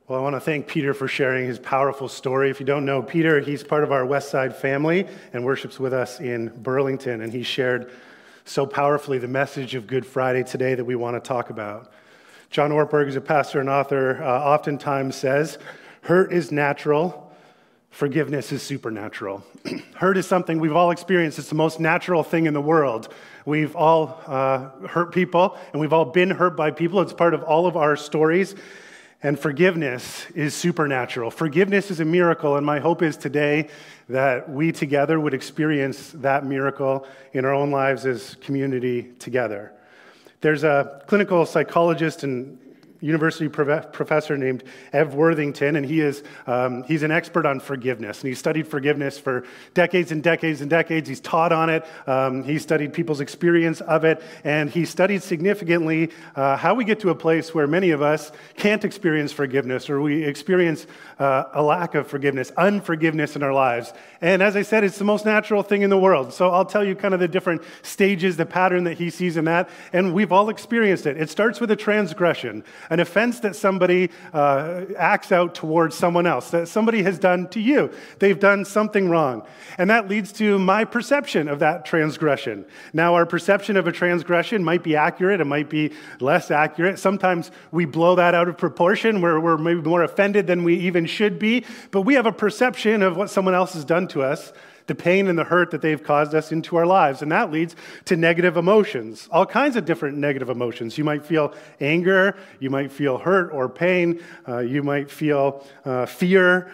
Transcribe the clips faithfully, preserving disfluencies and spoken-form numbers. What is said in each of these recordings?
Well, I want to thank Peter for sharing his powerful story. If you don't know Peter, he's part of our West Side family and worships with us in Burlington, and he shared so powerfully the message of Good Friday today that we want to talk about. John Ortberg, who's a pastor and author, uh, oftentimes says, hurt is natural, forgiveness is supernatural. Hurt is something we've all experienced. It's the most natural thing in the world. We've all uh, hurt people, and we've all been hurt by people. It's part of all of our stories. And forgiveness is supernatural. Forgiveness is a miracle, and my hope is today that we together would experience that miracle in our own lives as community together. There's a clinical psychologist and university professor named Ev Worthington, and he is um, he's an expert on forgiveness, and he's studied forgiveness for decades and decades and decades. He's taught on it. Um, he studied people's experience of it, and he studied significantly uh, how we get to a place where many of us can't experience forgiveness, or we experience uh, a lack of forgiveness, unforgiveness in our lives. And as I said, it's the most natural thing in the world. So I'll tell you kind of the different stages, the pattern that he sees in that, and we've all experienced it. It starts with a transgression. An offense that somebody uh, acts out towards someone else, that somebody has done to you. They've done something wrong. And that leads to my perception of that transgression. Now, our perception of a transgression might be accurate, it might be less accurate. Sometimes we blow that out of proportion, where we're maybe more offended than we even should be, but we have a perception of what someone else has done to us, the pain and the hurt that they've caused us into our lives. And that leads to negative emotions, all kinds of different negative emotions. You might feel anger, you might feel hurt or pain, uh, you might feel uh, fear.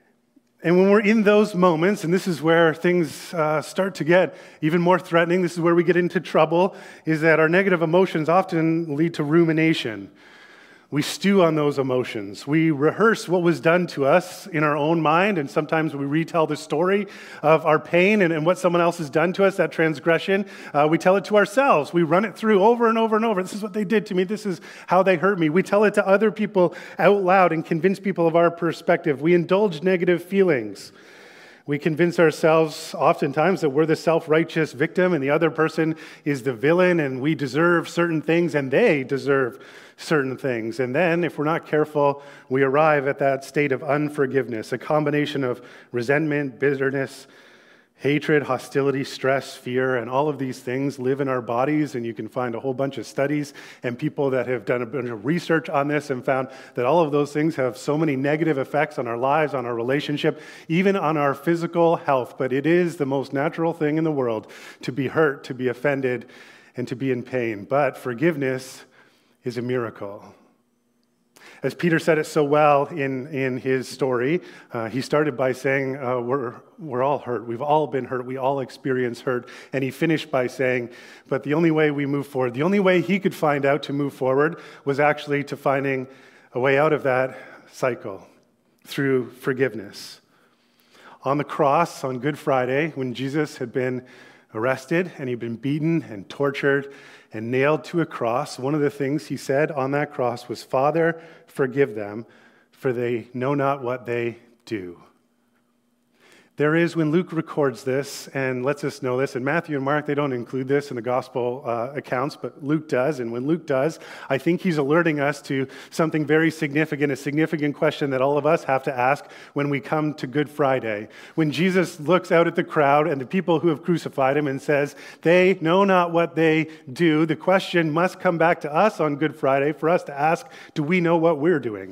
And when we're in those moments, and this is where things uh, start to get even more threatening, this is where we get into trouble, is that our negative emotions often lead to rumination. We stew on those emotions. We rehearse what was done to us in our own mind, and sometimes we retell the story of our pain and, and what someone else has done to us, that transgression. Uh, we tell it to ourselves. We run it through over and over and over. This is what they did to me. This is how they hurt me. We tell it to other people out loud and convince people of our perspective. We indulge negative feelings. We convince ourselves oftentimes that we're the self-righteous victim and the other person is the villain, and we deserve certain things and they deserve certain things. And then, if we're not careful, we arrive at that state of unforgiveness, a combination of resentment, bitterness, hatred, hostility, stress, fear, and all of these things live in our bodies, and you can find a whole bunch of studies and people that have done a bunch of research on this and found that all of those things have so many negative effects on our lives, on our relationship, even on our physical health. But it is the most natural thing in the world to be hurt, to be offended, and to be in pain. But forgiveness is a miracle. As Peter said it so well in, in his story, uh, he started by saying, uh, we're, we're all hurt. We've all been hurt. We all experience hurt. And he finished by saying, but the only way we move forward, the only way he could find out to move forward was actually to finding a way out of that cycle through forgiveness. On the cross, on Good Friday, when Jesus had been arrested and he'd been beaten and tortured and nailed to a cross, one of the things he said on that cross was, Father, forgive them, for they know not what they do. There is, when Luke records this and lets us know this, and Matthew and Mark, they don't include this in the gospel uh, accounts, but Luke does, and when Luke does, I think he's alerting us to something very significant, a significant question that all of us have to ask when we come to Good Friday. When Jesus looks out at the crowd and the people who have crucified him and says, they know not what they do, the question must come back to us on Good Friday for us to ask, do we know what we're doing?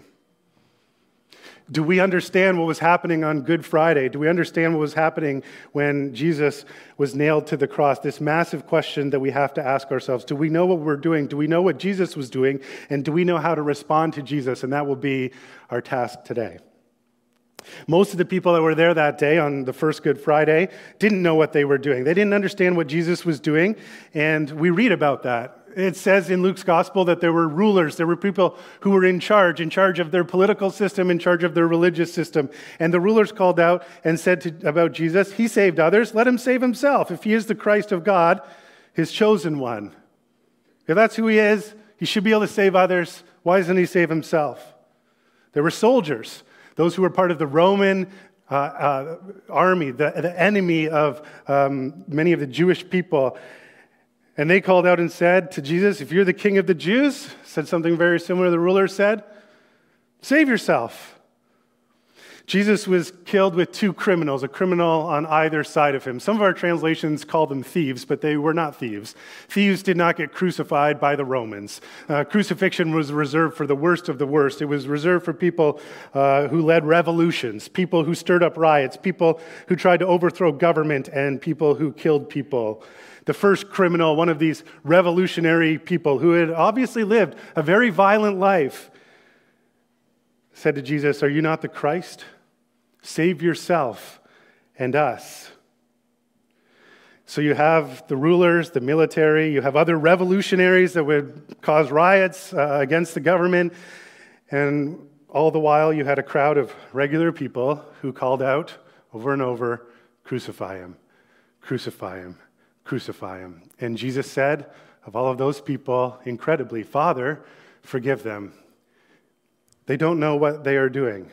Do we understand what was happening on Good Friday? Do we understand what was happening when Jesus was nailed to the cross? This massive question that we have to ask ourselves. Do we know what we're doing? Do we know what Jesus was doing? And do we know how to respond to Jesus? And that will be our task today. Most of the people that were there that day on the first Good Friday didn't know what they were doing. They didn't understand what Jesus was doing, and we read about that. It says in Luke's gospel that there were rulers, there were people who were in charge, in charge of their political system, in charge of their religious system. And the rulers called out and said to, about Jesus, he saved others, let him save himself. If he is the Christ of God, his chosen one. If that's who he is, he should be able to save others. Why doesn't he save himself? There were soldiers, those who were part of the Roman uh, uh, army, the, the enemy of um, many of the Jewish people. And they called out and said to Jesus, if you're the king of the Jews, said something very similar the ruler said, Save yourself. Jesus was killed with two criminals, a criminal on either side of him. Some of our translations call them thieves, but they were not thieves. Thieves did not get crucified by the Romans. Uh, crucifixion was reserved for the worst of the worst. It was reserved for people uh, who led revolutions, people who stirred up riots, people who tried to overthrow government, and people who killed people. The first criminal, one of these revolutionary people who had obviously lived a very violent life, said to Jesus, "Are you not the Christ? Save yourself and us." So you have the rulers, the military, you have other revolutionaries that would cause riots uh, against the government, and all the while you had a crowd of regular people who called out over and over, "Crucify him, crucify him, crucify him." And Jesus said of all of those people, incredibly, "Father, forgive them. They don't know what they are doing."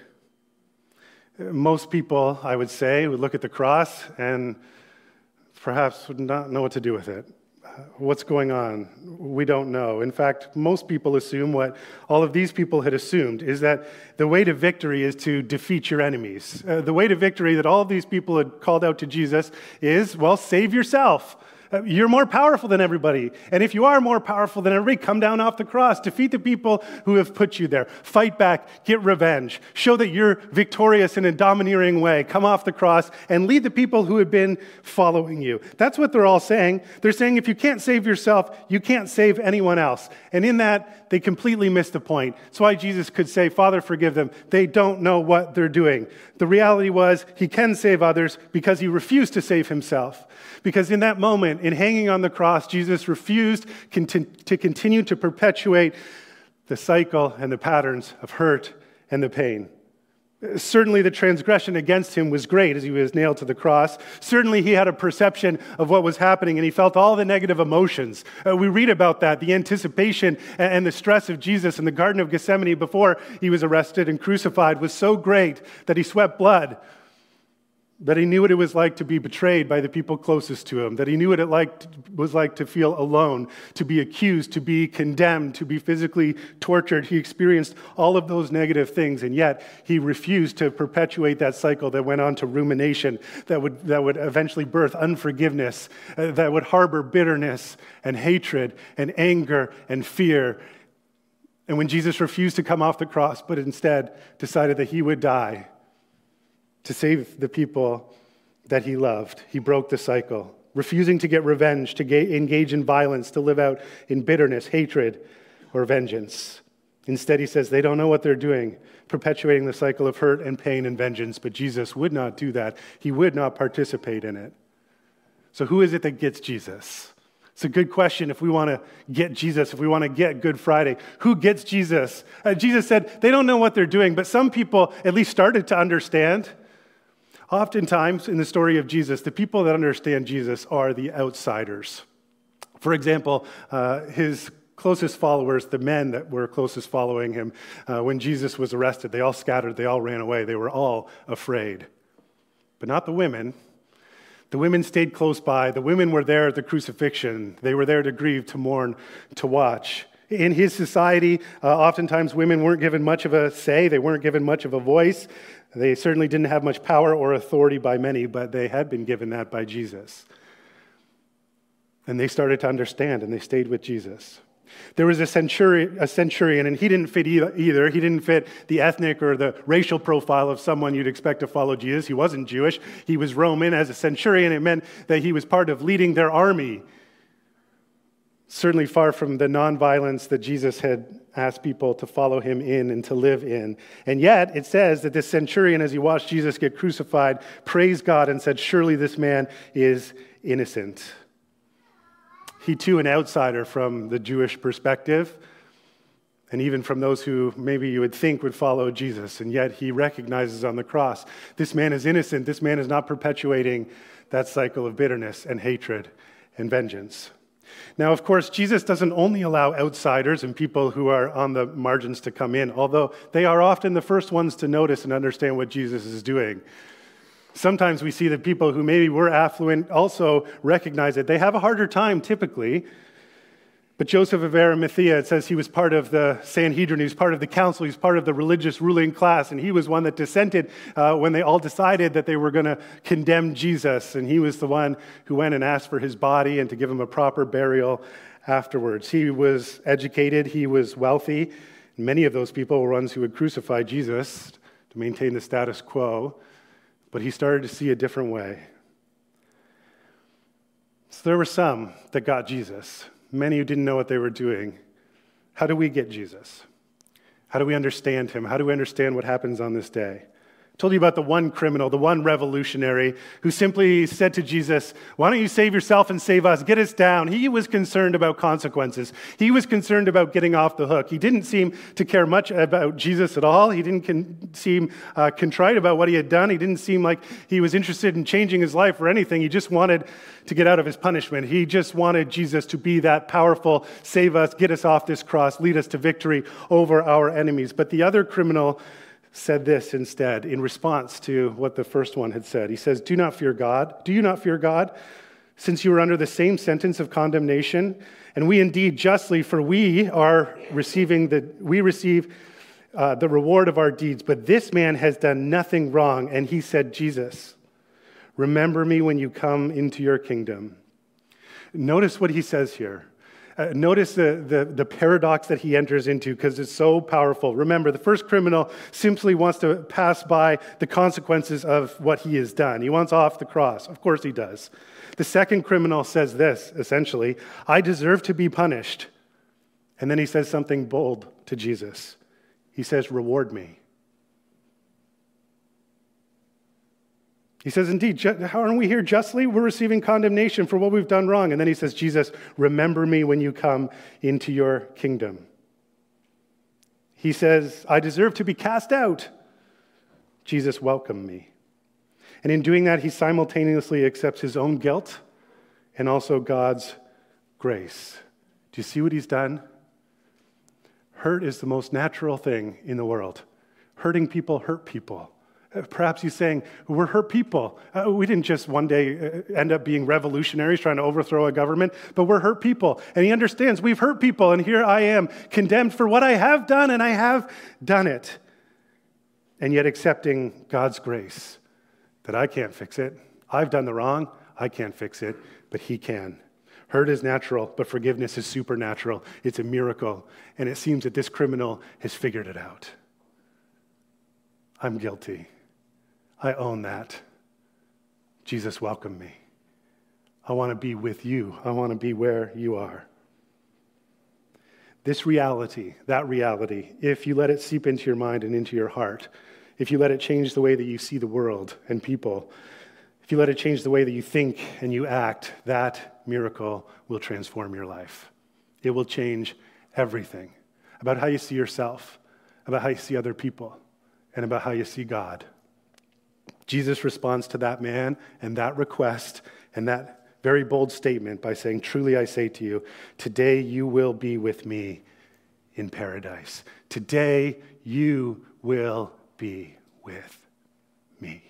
Most people, I would say, would look at the cross and perhaps would not know what to do with it. What's going on? We don't know. In fact, most people assume what all of these people had assumed is that the way to victory is to defeat your enemies. Uh, the way to victory that all of these people had called out to Jesus is, well, save yourself. You're more powerful than everybody. And if you are more powerful than everybody, come down off the cross. Defeat the people who have put you there. Fight back. Get revenge. Show that you're victorious in a domineering way. Come off the cross and lead the people who have been following you. That's what they're all saying. They're saying if you can't save yourself, you can't save anyone else. And in that, they completely miss the point. That's why Jesus could say, "Father, forgive them. They don't know what they're doing." The reality was he can save others because he refused to save himself. Because in that moment, in hanging on the cross, Jesus refused to continue to perpetuate the cycle and the patterns of hurt and the pain. Certainly the transgression against him was great as he was nailed to the cross. Certainly he had a perception of what was happening and he felt all the negative emotions. Uh, we read about that, the anticipation and the stress of Jesus in the Garden of Gethsemane before he was arrested and crucified was so great that he sweat blood. That he knew what it was like to be betrayed by the people closest to him, that he knew what it like was like to feel alone, to be accused, to be condemned, to be physically tortured. He experienced all of those negative things, and yet he refused to perpetuate that cycle that went on to rumination, that would, that would eventually birth unforgiveness, uh, that would harbor bitterness and hatred and anger and fear. And when Jesus refused to come off the cross, but instead decided that he would die, to save the people that he loved, he broke the cycle, refusing to get revenge, to ga- engage in violence, to live out in bitterness, hatred, or vengeance. Instead, he says they don't know what they're doing, perpetuating the cycle of hurt and pain and vengeance, but Jesus would not do that. He would not participate in it. So who is it that gets Jesus? It's a good question if we want to get Jesus, if we want to get Good Friday. Who gets Jesus? Uh, Jesus said they don't know what they're doing, but some people at least started to understand. Oftentimes, in the story of Jesus, the people that understand Jesus are the outsiders. For example, uh, his closest followers, the men that were closest following him, uh, when Jesus was arrested, they all scattered, they all ran away, they were all afraid. But not the women. The women stayed close by. The women were there at the crucifixion. They were there to grieve, to mourn, to watch. In his society, uh, oftentimes women weren't given much of a say. They weren't given much of a voice. They certainly didn't have much power or authority by many, but they had been given that by Jesus. And they started to understand, and they stayed with Jesus. There was a centurion, a centurion, and he didn't fit either. He didn't fit the ethnic or the racial profile of someone you'd expect to follow Jesus. He wasn't Jewish. He was Roman. As a centurion, it meant that he was part of leading their army. Certainly far from the nonviolence that Jesus had asked people to follow him in and to live in. And yet, it says that this centurion, as he watched Jesus get crucified, praised God and said, "Surely this man is innocent." He too, an outsider from the Jewish perspective, and even from those who maybe you would think would follow Jesus, and yet he recognizes on the cross, this man is innocent, this man is not perpetuating that cycle of bitterness and hatred and vengeance. Now, of course, Jesus doesn't only allow outsiders and people who are on the margins to come in, although they are often the first ones to notice and understand what Jesus is doing. Sometimes we see that people who maybe were affluent also recognize it. They have a harder time, typically. But Joseph of Arimathea, it says he was part of the Sanhedrin, he was part of the council, he was part of the religious ruling class, and he was one that dissented uh, when they all decided that they were going to condemn Jesus, and he was the one who went and asked for his body and to give him a proper burial afterwards. He was educated, he was wealthy. Many of those people were ones who would crucify Jesus to maintain the status quo, but he started to see a different way. So there were some that got Jesus. Many who didn't know what they were doing. How do we get Jesus? How do we understand him? How do we understand what happens on this day? I told you about the one criminal, the one revolutionary who simply said to Jesus, why don't you save yourself and save us? Get us down. He was concerned about consequences. He was concerned about getting off the hook. He didn't seem to care much about Jesus at all. He didn't con- seem uh, contrite about what he had done. He didn't seem like he was interested in changing his life or anything. He just wanted to get out of his punishment. He just wanted Jesus to be that powerful, save us, get us off this cross, lead us to victory over our enemies. But the other criminal said this instead in response to what the first one had said. He says, do not fear God. Do you not fear God, since you are under the same sentence of condemnation? And we indeed justly, for we are receiving the, we receive uh, the reward of our deeds. But this man has done nothing wrong. And he said, Jesus, remember me when you come into your kingdom. Notice what he says here. Uh, notice the, the, the paradox that he enters into because it's so powerful. Remember, the first criminal simply wants to pass by the consequences of what he has done. He wants off the cross. Of course he does. The second criminal says this, essentially, I deserve to be punished. And then he says something bold to Jesus. He says, reward me. He says, indeed, how aren't we here justly? We're receiving condemnation for what we've done wrong. And then he says, Jesus, remember me when you come into your kingdom. He says, I deserve to be cast out. Jesus, welcome me. And in doing that, he simultaneously accepts his own guilt and also God's grace. Do you see what he's done? Hurt is the most natural thing in the world. Hurting people hurt people. Perhaps he's saying, we're hurt people. Uh, we didn't just one day end up being revolutionaries trying to overthrow a government, but we're hurt people. And he understands we've hurt people, and here I am, condemned for what I have done, and I have done it. And yet accepting God's grace, that I can't fix it. I've done the wrong, I can't fix it, but he can. Hurt is natural, but forgiveness is supernatural. It's a miracle, and it seems that this criminal has figured it out. I'm guilty. I own that. Jesus, welcome me. I want to be with you. I want to be where you are. This reality, that reality, if you let it seep into your mind and into your heart, if you let it change the way that you see the world and people, if you let it change the way that you think and you act, that miracle will transform your life. It will change everything about how you see yourself, about how you see other people, and about how you see God. Jesus responds to that man and that request and that very bold statement by saying, truly I say to you, today you will be with me in paradise. Today you will be with me.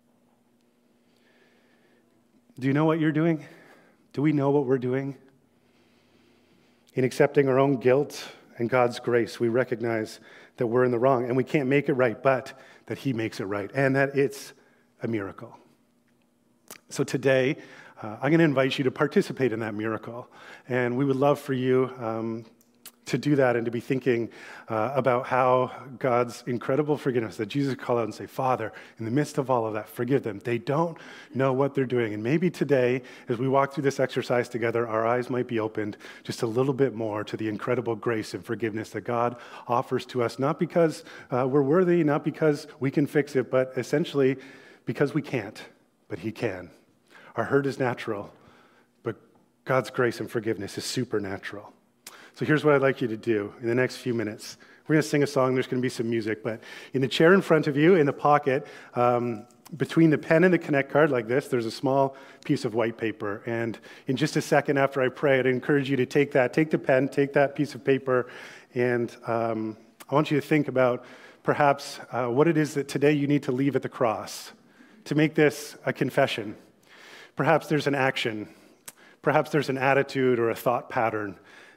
Do you know what you're doing? Do we know what we're doing? In accepting our own guilt and God's grace, we recognize that we're in the wrong and we can't make it right, but that he makes it right and that it's a miracle. So today, uh, I'm going to invite you to participate in that miracle. And we would love for you um, to do that and to be thinking uh, about how God's incredible forgiveness, that Jesus called out and say, Father, in the midst of all of that, forgive them. They don't know what they're doing. And maybe today, as we walk through this exercise together, our eyes might be opened just a little bit more to the incredible grace and forgiveness that God offers to us, not because uh, we're worthy, not because we can fix it, but essentially because we can't, but he can. Our hurt is natural, but God's grace and forgiveness is supernatural. So here's what I'd like you to do in the next few minutes. We're going to sing a song. There's going to be some music. But in the chair in front of you, in the pocket, um, between the pen and the Connect card like this, there's a small piece of white paper. And in just a second after I pray, I'd encourage you to take that, take the pen, take that piece of paper, and um, I want you to think about perhaps uh, what it is that today you need to leave at the cross to make this a confession. Perhaps there's an action. Perhaps there's an attitude or a thought pattern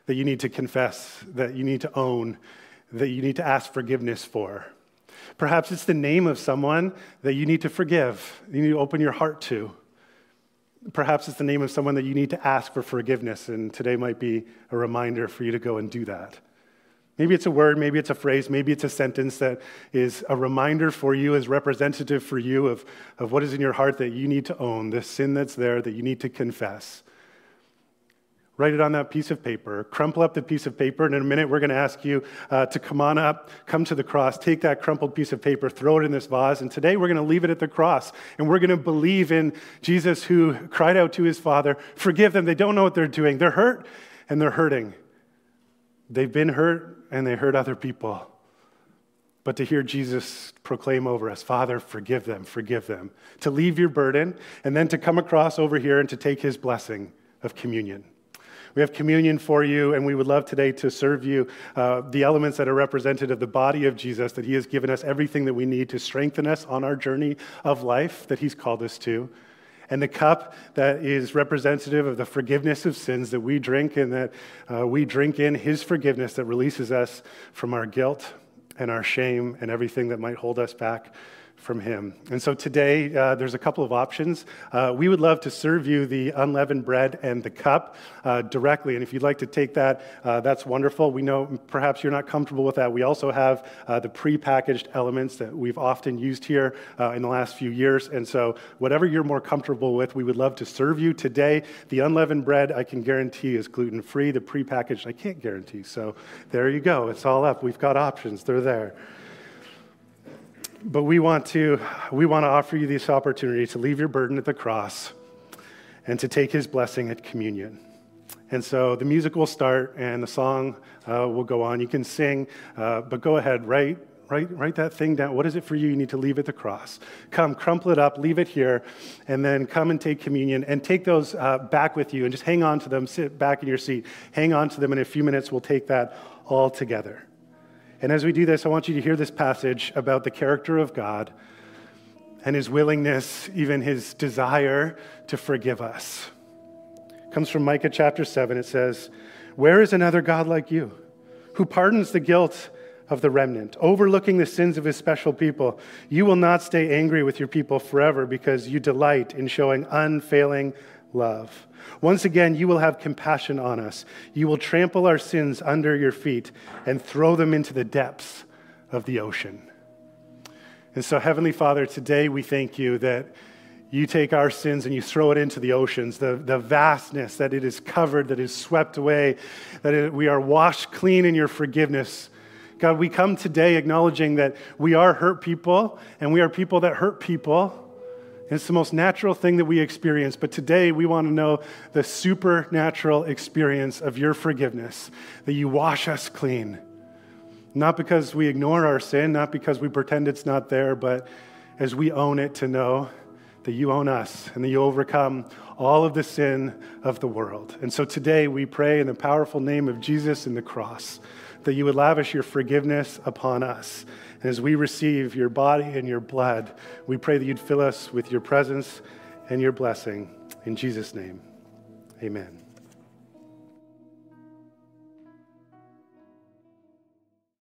that you need to confess, that you need to own, that you need to ask forgiveness for. Perhaps it's the name of someone that you need to forgive, you need to open your heart to. Perhaps it's the name of someone that you need to ask for forgiveness, and today might be a reminder for you to go and do that. Maybe it's a word, maybe it's a phrase, maybe it's a sentence that is a reminder for you, is representative for you of, of what is in your heart that you need to own, the sin that's there that you need to confess. Write it on that piece of paper, crumple up the piece of paper, and in a minute we're going to ask you uh, to come on up, come to the cross, take that crumpled piece of paper, throw it in this vase, and today we're going to leave it at the cross, and we're going to believe in Jesus who cried out to his Father, forgive them, they don't know what they're doing. They're hurt, and they're hurting. They've been hurt, and they hurt other people. But to hear Jesus proclaim over us, Father, forgive them, forgive them, to leave your burden, and then to come across over here and to take his blessing of communion. We have communion for you, and we would love today to serve you uh, the elements that are represented of the body of Jesus, that he has given us everything that we need to strengthen us on our journey of life that he's called us to, and the cup that is representative of the forgiveness of sins that we drink, and that uh, we drink in his forgiveness that releases us from our guilt and our shame and everything that might hold us back from him. And so today, uh, there's a couple of options. Uh, we would love to serve you the unleavened bread and the cup uh, directly. And if you'd like to take that, uh, that's wonderful. We know perhaps you're not comfortable with that. We also have uh, the pre-packaged elements that we've often used here uh, in the last few years. And so whatever you're more comfortable with, we would love to serve you today. The unleavened bread, I can guarantee, is gluten-free. The pre-packaged, I can't guarantee. So there you go. It's all up. We've got options. They're there. But we want to we want to offer you this opportunity to leave your burden at the cross and to take his blessing at communion. And so the music will start and the song uh, will go on. You can sing, uh, but go ahead, write, write, write that thing down. What is it for you you need to leave at the cross? Come, crumple it up, leave it here, and then come and take communion and take those uh, back with you and just hang on to them, sit back in your seat, hang on to them. In a few minutes, we'll take that all together. And as we do this, I want you to hear this passage about the character of God and his willingness, even his desire to forgive us. It comes from Micah chapter seven. It says, "Where is another God like you, who pardons the guilt of the remnant, overlooking the sins of his special people? You will not stay angry with your people forever because you delight in showing unfailing love. Once again, you will have compassion on us. You will trample our sins under your feet and throw them into the depths of the ocean." And so, Heavenly Father, today we thank you that you take our sins and you throw it into the oceans, the, the vastness that it is covered, that is swept away, that it, we are washed clean in your forgiveness. God, we come today acknowledging that we are hurt people and we are people that hurt people. It's the most natural thing that we experience, but today we want to know the supernatural experience of your forgiveness, that you wash us clean. Not because we ignore our sin, not because we pretend it's not there, but as we own it, to know that you own us and that you overcome all of the sin of the world. And so today we pray in the powerful name of Jesus and the cross that you would lavish your forgiveness upon us. And as we receive your body and your blood, we pray that you'd fill us with your presence and your blessing. In Jesus' name, amen.